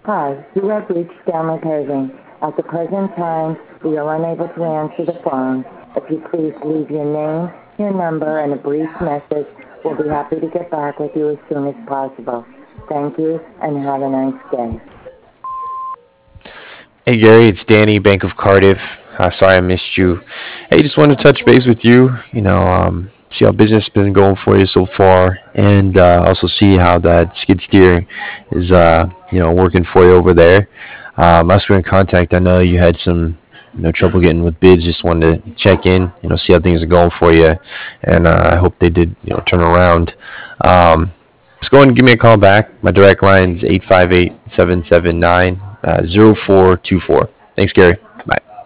Hi, you have reached Stanley Paving. At the present time, we are unable to answer the phone. If you please leave your name, your number, and a brief message, we'll be happy to get back with you as soon as possible. Thank you, and have a nice day. Hey Gary, it's Danny, Bank of Cardiff. Sorry I missed you. Hey, just wanted to touch base with you. See how business has been going for you so far, and also see how that skid steer is, working for you over there. Last we were in contact, I know you had some, trouble getting with bids. Just wanted to check in, see how things are going for you, and I hope they did, turn around. Just go ahead and give me a call back. My direct line is 858 779 0424. Thanks, Gary. Bye.